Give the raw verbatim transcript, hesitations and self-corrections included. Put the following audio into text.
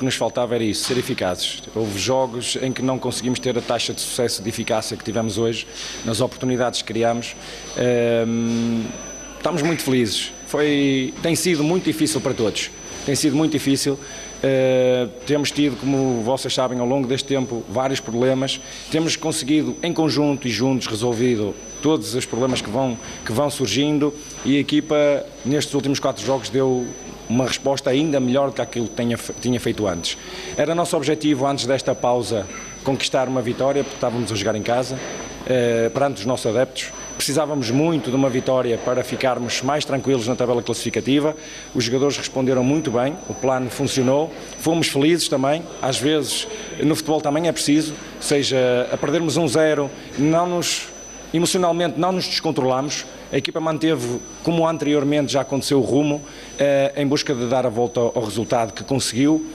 que nos faltava era isso, ser eficazes. Houve jogos em que não conseguimos ter a taxa de sucesso de eficácia que tivemos hoje, nas oportunidades que criámos. Um, estamos muito felizes. Foi, tem sido muito difícil para todos. Tem sido muito difícil. Uh, temos tido, como vocês sabem, ao longo deste tempo, vários problemas. Temos conseguido, em conjunto e juntos, resolvido todos os problemas que vão, que vão surgindo, e a equipa, nestes últimos quatro jogos, deu uma resposta ainda melhor do que aquilo que tinha, tinha feito antes. Era nosso objetivo, antes desta pausa, conquistar uma vitória, porque estávamos a jogar em casa, uh, perante os nossos adeptos. Precisávamos muito de uma vitória para ficarmos mais tranquilos na tabela classificativa. Os jogadores responderam muito bem, o plano funcionou, fomos felizes também. Às vezes no futebol também é preciso, seja a perdermos um zero, não nos, emocionalmente não nos descontrolamos. A equipa manteve, como anteriormente já aconteceu, o rumo, eh, em busca de dar a volta ao resultado que conseguiu.